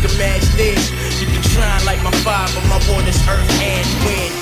can match this. You can try like my fire, but my water's earth and wind.